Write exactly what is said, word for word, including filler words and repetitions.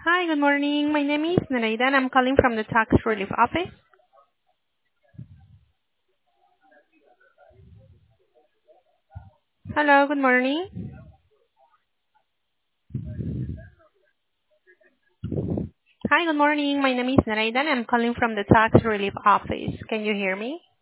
Hi, good morning. My name is Nereida, and I'm calling from the Tax Relief Office. Hello, good morning. Hi, good morning. My name is Nereida, and I'm calling from the Tax Relief Office. Can you hear me?